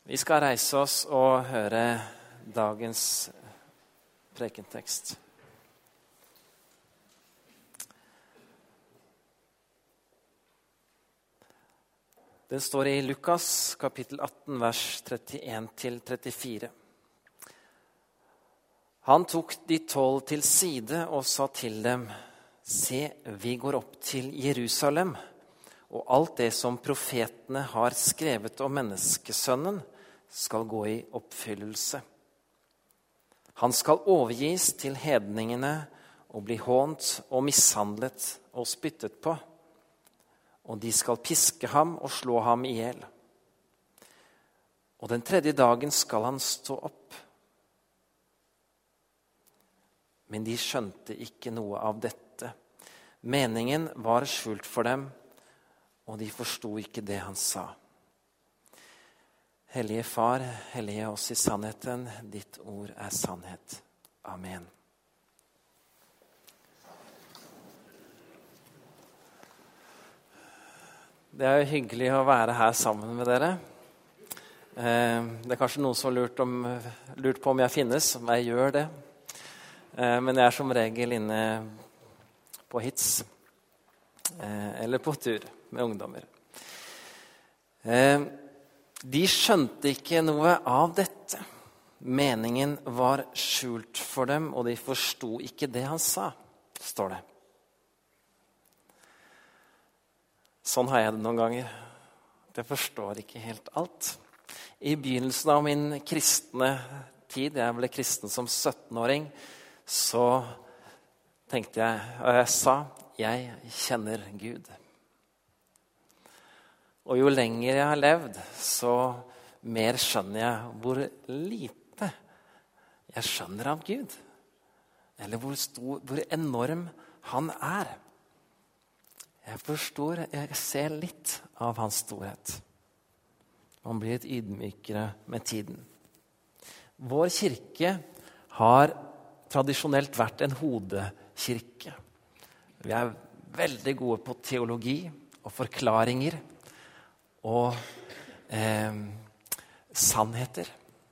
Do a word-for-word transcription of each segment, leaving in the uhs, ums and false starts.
Vi skal reise oss og høre dagens prekentekst. Den står i Lukas kapittel atten, vers trettien til trettifire. Han tok de tolv til side og sa til dem: Se, vi går opp til Jerusalem, og alt det som profetene har skrevet om menneskesønnen, skal gå i oppfyllelse. Han skal overgis til hedningene og bli hånt og mishandlet og spyttet på, og de skal piske ham og slå ham ihjel. Og den tredje dagen skal han stå opp. Men de skjønte ikke noe av dette. Meningen var skjult for dem, og de forsto ikke det han sa. Hellige Far, hellige oss i sannheten, ditt ord er sannhet. Amen. Det er jo hyggelig å være her sammen med dere. Det er kanskje noen som har lurt, om, lurt på om jeg finnes, om jeg gjør det. Men jeg er som regel inne på hits, eller på tur med ungdommer. De skjønte ikke noe av dette. Meningen var skjult for dem, og de forsto ikke det han sa, står det. Sånn har jeg det noen ganger. Jeg forstår ikke helt alt. I begynnelsen av min kristne tid, jeg ble kristen som syttenåring, så tenkte jeg, og jeg sa, jeg kjenner Gud. Og jo lenger jeg har levd, så mer skjønner jeg hvor lite jeg skjønner av Gud. Eller hvor, stor, hvor enorm han er. Jeg forstår, jeg ser litt av hans storhet. Man blir litt ydmykere med tiden. Vår kirke har tradisjonelt vært en hodekirke. Vi er veldig gode på teologi og forklaringer og eh, sannheter.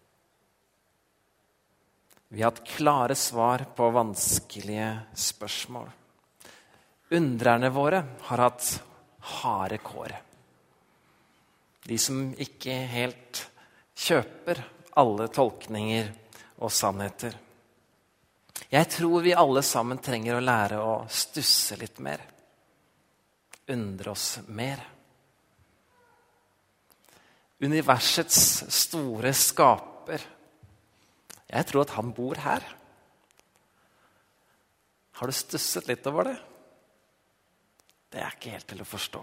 Vi har hatt klare svar på vanskelige spørsmål. Undrerne våre har hatt harde kår. De som ikke helt kjøper alle tolkninger og sannheter. Jeg tror vi alle sammen trenger å lære å stusse litt mer. Undre oss mer. Universets store skaper. Jeg tror at han bor her. Har du stusset litt over det? Det er ikke helt til å forstå.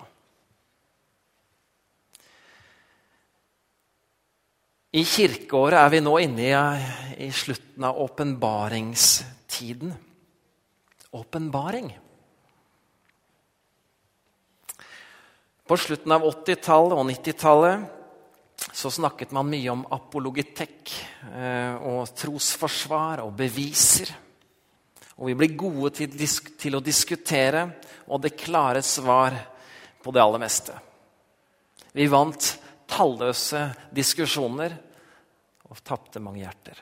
I kirkeåret er vi nå inne i, i slutten av åpenbaringstiden. Åpenbaring. På slutten av åttitallet og nittitallet så snakket man mye om apologetikk og trosforsvar og beviser. Og vi ble gode til, til å diskutere, og det klare svar på det aller meste. Vi vant talløse diskusjoner og tappte mange hjerter.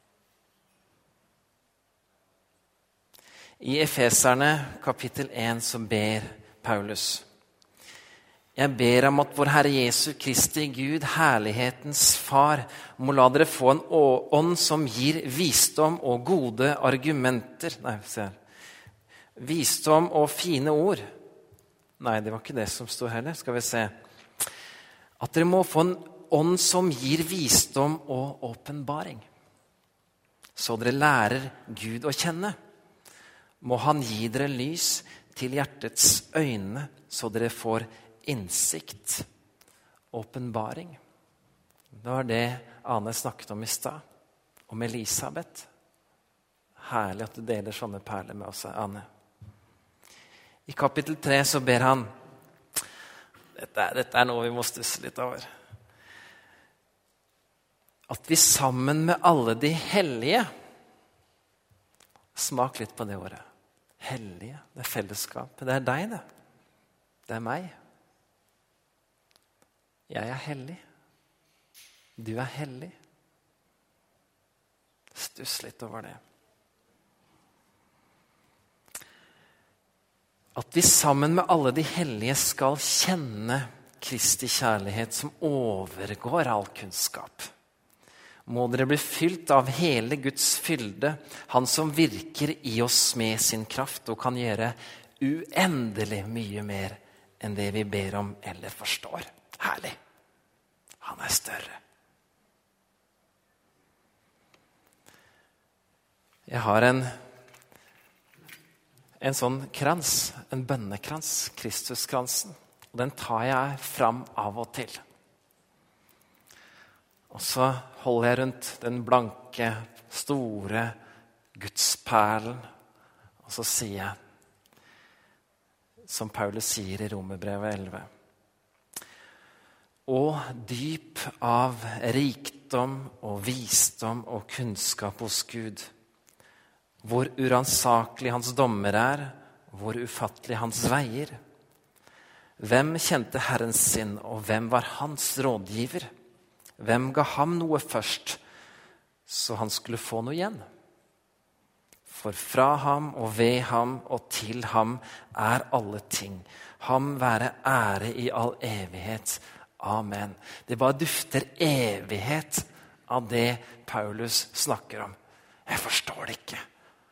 I Efeserne kapittel én så ber Paulus: Jeg ber om at vår Herre Jesu Kristi Gud, herlighetens Far, må la dere få en ånd som gir visdom og gode argumenter. Nei, se her. Visdom og fine ord. Nei, det var ikke det som stod heller. Skal vi se. At dere må få en ånd som gir visdom og åpenbaring. Så dere lærer Gud å kjenne. Må han gi dere lys til hjertets øyne, så dere får innsikt, åpenbaring. Det var det Ane snakket om i stad, om Elisabeth. Herlig at du deler sånne perler med oss, Ane. I kapittel tre så ber han, dette er, dette er noe vi må stusse litt over, at vi sammen med alle de hellige, smak litt på det ordet, hellige, det er fellesskap, det er deg det, det er meg. Jeg er hellig. Du er hellig. Stuss litt over det. At vi sammen med alle de hellige skal kjenne Kristi kjærlighet som overgår all kunnskap. Må dere bli fylt av hele Guds fylde, han som virker i oss med sin kraft og kan gjøre uendelig mye mer enn det vi ber om eller forstår. Herlig. Han er større. Jeg har en, en sånn krans, en bønnekrans, Kristuskransen. Og den tar jeg fram av og til. Og så holder jeg rundt den blanke, store Gudsperlen. Og så sier jeg, som Paulus sier i Romerbrevet elleve. Og dyp av rikdom og visdom og kunnskap hos Gud. Hvor uransakelig hans dommer er, hvor ufattelig hans veier. Hvem kjente Herren sin, og hvem var hans rådgiver? Hvem ga ham noe først, så han skulle få noe igjen? For fra ham og ved ham og til ham er alle ting. Ham være ære i all evighet. Amen. Det bare dufter evighet av det Paulus snakker om. Jeg forstår det ikke.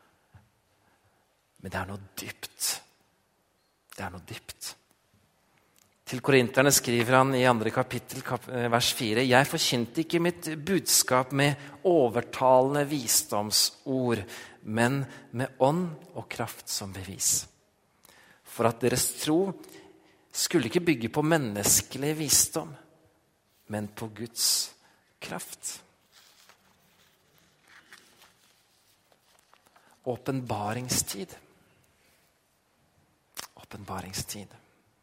Men det er noe dypt. Det er noe dypt. Til korinterne skriver han i andre kapittel, vers fire. Jeg forkynte ikke mitt budskap med overtalende visdomsord, men med ånd og kraft som bevis. For at deres tro skulle ikke bygge på menneskelig visdom, men på Guds kraft. Åpenbaringstid. Åpenbaringstid.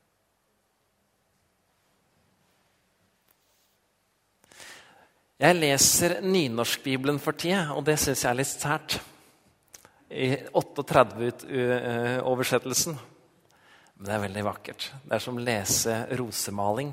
Jeg leser nynorskbibelen for tida, og det synes jeg er litt sært. I otteogtredve-oversettelsen. Men det er veldig vakkert. Det er som å lese rosemaling.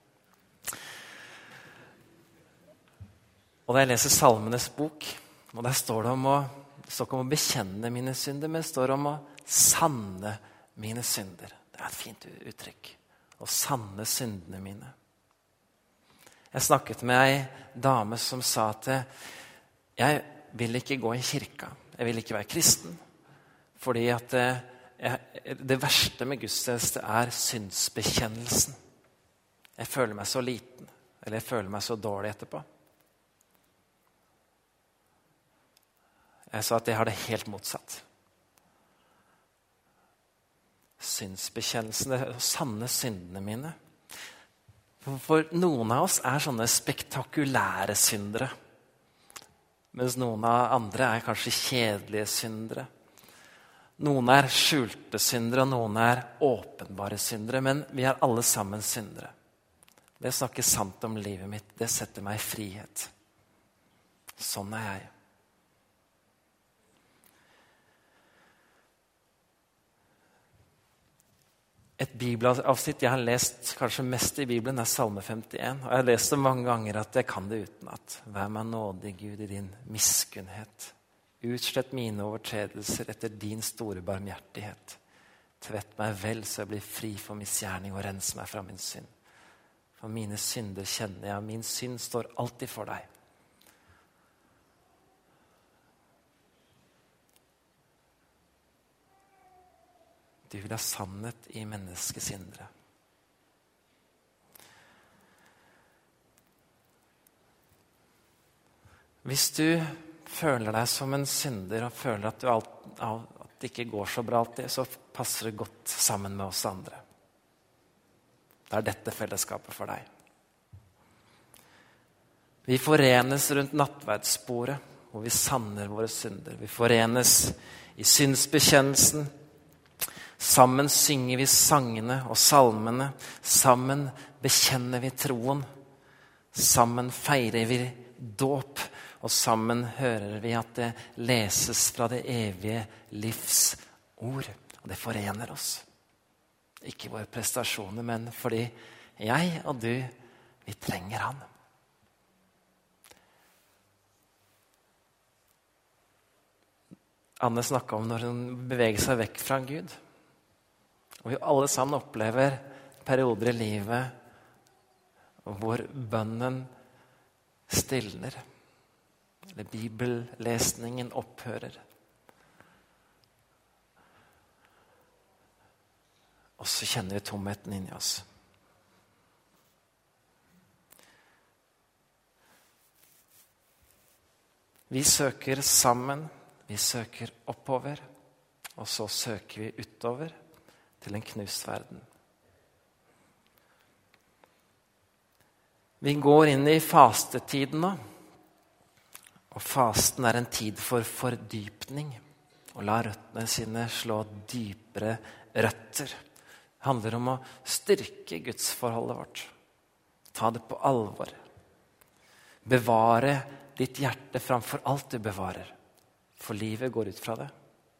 Og da jeg leser Salmenes bok, og der står det om å, det står ikke om å bekjenne mine synder, men det står om å sanne mine synder. Det er et fint uttrykk. Å sanne syndene mine. Jeg snakket med ei dame som sa at jeg vil ikke gå i kirka. Jeg vil ikke være kristen. Fordi at jeg, det verste med gudstjeneste er syndsbekjennelsen. Jeg føler meg så liten. Eller jeg føler meg så dårlig etterpå. Jeg sa at jeg har det helt motsatt. Syndsbekjennelsen, det er å sanne syndene mine. For noen av oss er sånne spektakulære syndere. Mens noen av andre er kanskje kjedelige syndere. Noen er skjulte syndere, og noen er åpenbare syndere. Men vi er alle sammen syndere. Det å snakke sant om livet mitt, det setter meg i frihet. Sånn er jeg. Et bibelavsnitt jeg har lest kanskje mest i Bibelen er Salme femtien. Og jeg har lest det mange ganger at jeg kan det utenat. Vær meg nådig, Gud, i din miskunnhet. Utslett mine overtredelser etter din store barmhjertighet. Tvett meg vel så jeg blir fri for misgjerning og rens meg fra min synd. For mine synder kjenner jeg, min synd står alltid for deg. Du vil ha sannhet i menneskets indre. Hvis du føler deg som en synder og føler at, du alt, at det ikke går så bra alltid, så passer det godt sammen med oss andre. Det er dette fellesskapet for deg. Vi forenes rundt nattverdsbordet, hvor vi sanner våre synder. Vi forenes i syndsbekjennelsen. Sammen synger vi sangene og salmene. Sammen bekjenner vi troen. Sammen feirer vi dåp. Og sammen hører vi at det leses fra det evige livs ord. Og det forener oss. Ikke våre prestasjoner, men fordi jeg og du, vi trenger han. Anne snakket om når hun beveger seg vekk fra Gud. Og vi alle sammen opplever perioder i livet hvor bønnen stilner, eller bibellesningen opphører. Og så kjenner vi tomheten inni oss. Vi søker sammen, vi søker oppover, og så søker vi utover til en knust verden. Vi går inn i fastetiden nå, og fasten er en tid for fordypning, og la røttene sine slå dypere røtter. Det handler om å styrke gudsforholdet vårt. Ta det på alvor. Bevare ditt hjerte framfor alt du bevarer, for livet går ut fra det.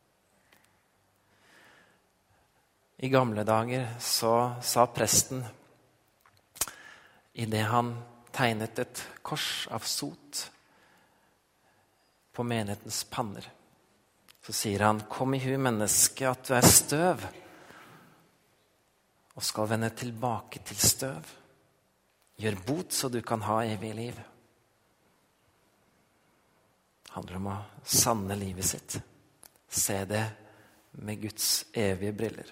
I gamle dager så sa presten, i det han tegnet et kors av sot på menighetens panner, så sier han, kom i hu menneske at du er støv, og skal vende tilbake til støv. Gjør bot så du kan ha evig liv. Det handler om å sanne livet sitt. Se det med Guds evige briller.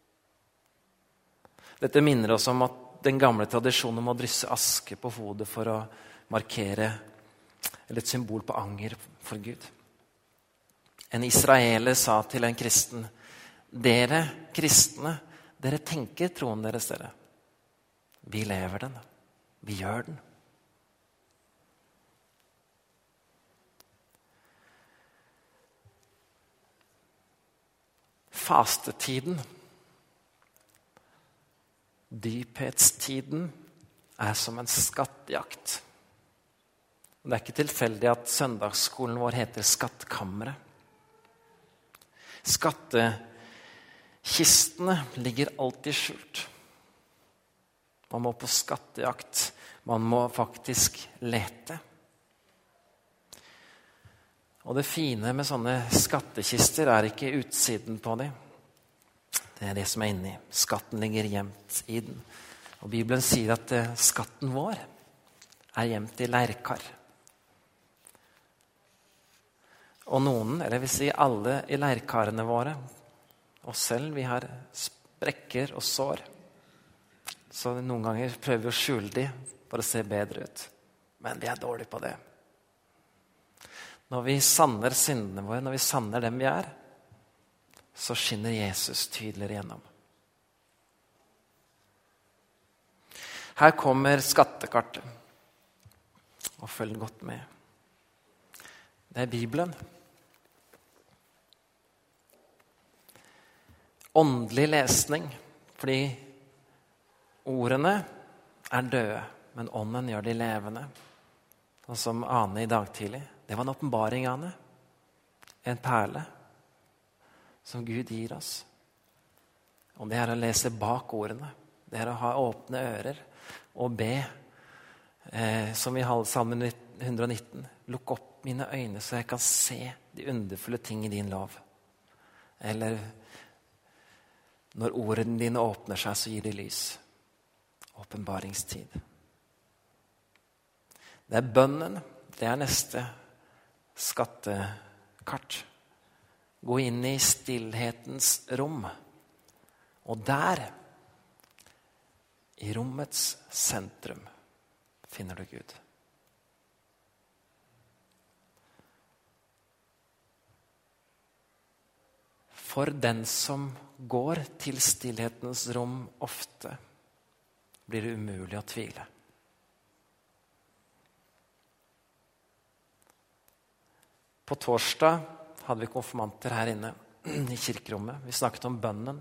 Dette minner oss om at den gamle tradisjonen om å drysse aske på hodet for å markere, eller et symbol på anger for Gud. En israeler sa til en kristen, dere kristne, dere tenker troen deres, dere. Vi lever den. Vi gjør den. Fastetiden, dyphetstiden, er som en skattejakt. Det er ikke tilfeldig at søndagsskolen vår heter Skattkammeret. Skattekistene ligger alltid skjult. Man må på skattejakt. Man må faktisk lete. Og det fine med sånne skattkister er ikke utsiden på dem. Det er det som er inni. Skatten ligger gjemt i den. Og Bibelen sier at eh, skatten vår er gjemt i leirkar. Og noen, eller jeg vil si alle i leirkarene våre, og selv vi har sprekker og sår. Så noen ganger prøver vi å skjule de for å se bedre ut. Men vi er dårlige på det. Når vi sanner syndene våre, når vi sanner dem vi er, så skinner Jesus tydeligere gjennom. Her kommer skattekartet. Og følg godt med. Det er Bibelen. Åndelig lesning, fordi ordene er døde, men ånden gjør de levende. Og som Ane i dag tidlig, det var en åpenbaring, Ane. En perle som Gud gir oss. Og det er å lese bak ordene. Det er å ha åpne ører og be, eh, som vi har sammen i hundre og nitten. Lukk opp mine øyne så jeg kan se de underfulle ting i din lov. Eller når ordene dine åpner seg, så gir de lys. Åpenbaringstid. Det er bønnen. Det er neste skattekart. Gå inn i stillhetens rom. Og der, i rommets sentrum, finner du Gud. For den som går til stillhetens rom ofte, blir det umulig å tvile. På torsdag hadde vi konfirmanter her inne i kirkerommet. Vi snakket om bønnen.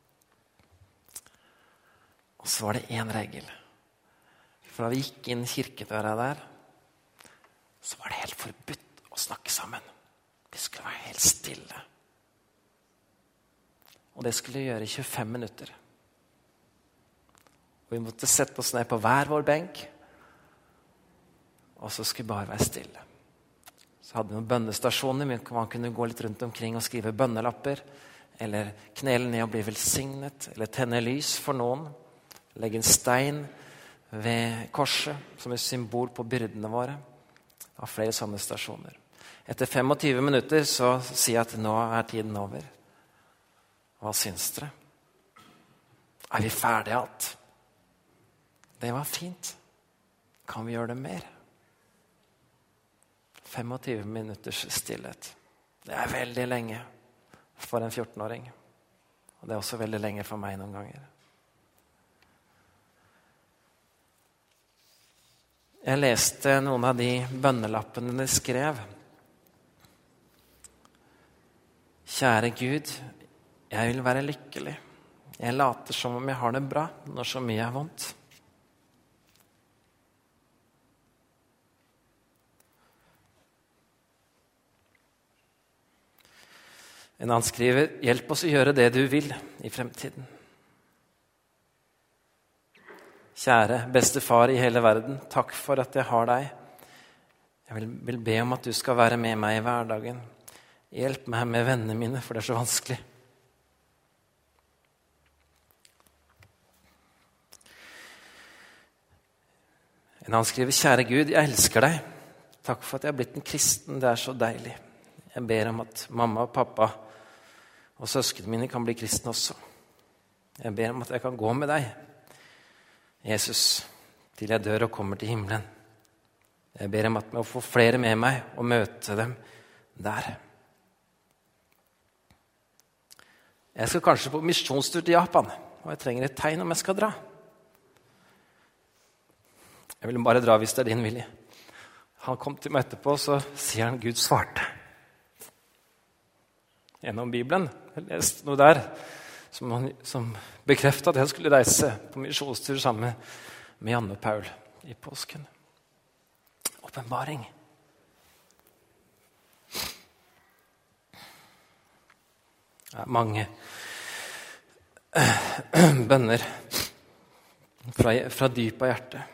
Og så var det en regel. For da vi gikk inn kirkedøra der, så var det helt forbudt å snakke sammen. Vi skulle være helt stille. Og det skulle vi gjøre i tjuefem minutter. Og vi måtte sette oss ned på hver vår benk, og så skulle vi bare være stille. Så Så hadde vi noen bønnestasjoner, men man kunne gå litt rundt omkring og skrive bønnelapper, eller knele ned og bli velsignet, eller tenne lys for noen, legge en stein ved korset som et symbol på byrdene våre. Av flere sånne stasjoner. Etter tjuefem minutter så sier jeg at nå er tiden over. Hva syns dere? Er vi ferdige alt? Det var fint. Kan vi gjøre det mer? tjuefem minutters stillhet. Det er veldig lenge for en fjortenåring. Og det er også veldig lenge for meg noen ganger. Jeg leste noen av de bønnelappene de skrev. Kjære Gud, jeg vil være lykkelig. Jeg later som om jeg har det bra når så mye er vondt. En annen skriver, hjelp oss å gjøre det du vil i fremtiden. Kjære, beste far i hele verden, takk for at jeg har deg. Jeg vil, vil be om at du skal være med meg i hverdagen. Hjelp meg med vennene mine, for det er så vanskelig. En annen skriver, kjære Gud, jeg elsker deg. Takk for at jeg har blitt en kristen, det er så deilig. Jeg ber om at mamma og pappa og søskene mine kan bli kristne også. Jeg ber om at jeg kan gå med deg, Jesus, til jeg dør og kommer til himmelen. Jeg ber om at jeg må få flere med meg og møte dem der. Jeg skal kanskje på misjonstur til Japan, og jeg trenger et tegn om jeg skal dra. Jeg vil bare dra hvis det er din vilje. Han kom til meg etterpå, så sier han Gud svarte. Gjennom Bibelen. Jeg leste noe der som, som bekreftet at jeg skulle reise på misjonstur sammen med Janne og Paul i påsken. Åpenbaring. Det er mange bønner fra, fra dyp av hjertet.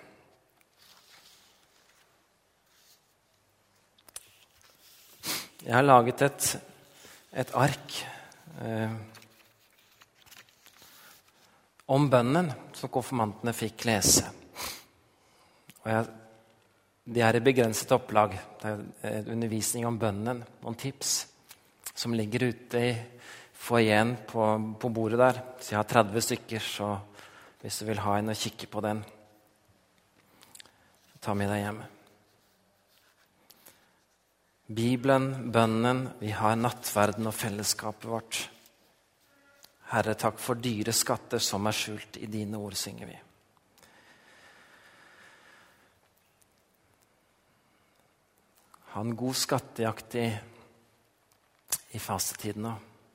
Jeg har laget et, et ark eh, om bønnen som konfirmantene fikk lese. Og jeg, de er i begrenset opplag. Det er en undervisning om bønnen, noen tips som ligger ute i foajeen på, på bordet der. Så jeg har tretti stykker, så hvis du vil ha en og kikke på den, ta med deg hjem. Bibelen, bønnen, vi har nattverden og fellesskapet vårt. Herre, takk for dyre skatter som er skjult i dine ord, synger vi. Ha en god skattejakt i, i fastetiden nå.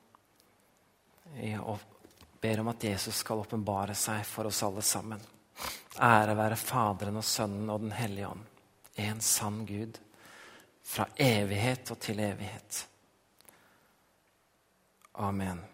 Og ber om at Jesus skal åpenbare seg for oss alle sammen. Ære være Faderen og Sønnen og den Hellige Ånd. En sann Gud. Fra evighet og til evighet. Amen.